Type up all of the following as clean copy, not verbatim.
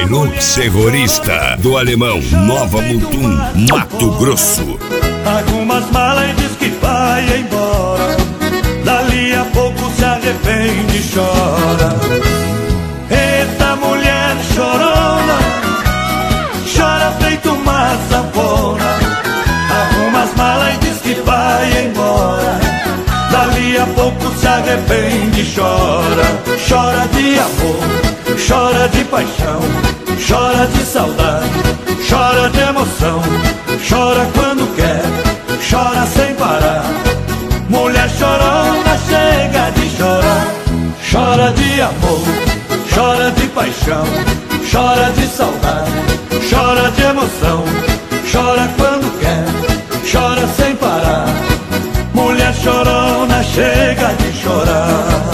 Lux Terrorista, do Alemão, Nova Mutum, Mato Grosso. Algumas malas e diz que vai embora, dali a pouco se arrepende e chora. Eita mulher chorona, chora feito uma sanfona. Algumas malas e diz que vai embora, dali a pouco se arrepende e chora. Chora de amor, chora de paixão, chora de saudade, chora de emoção, chora quando quer, chora sem parar. Mulher chorona chega de chorar. Chora de amor, chora de paixão, chora de saudade, chora de emoção, chora quando quer, chora sem parar. Mulher chorona chega de chorar.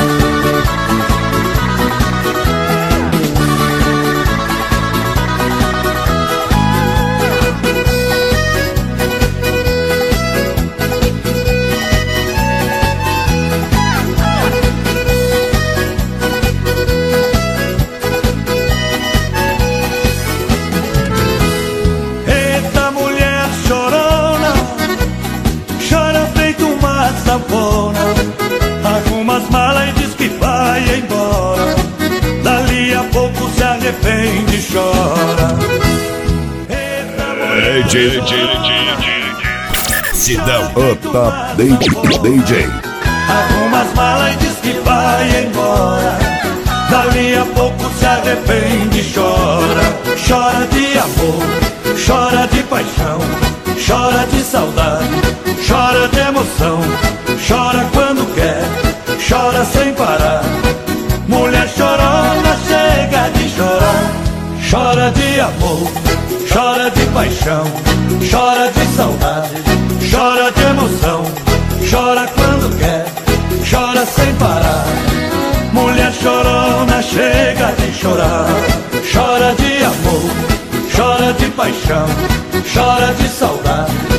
Algumas malas e diz que vai embora, dali a pouco se arrepende e chora. Sidão, o Top DJ. Algumas malas e diz que vai embora, dali a pouco se arrepende e chora. Chora de amor, chora de paixão, chora de saudade, chora de emoção, chora quando quer, chora sem parar. Mulher chorona chega de chorar. Chora de amor, chora de paixão, chora de saudade, chora de emoção, chora quando quer, chora sem parar. Mulher chorona chega de chorar. Chora de amor, chora de paixão, chora de saudade,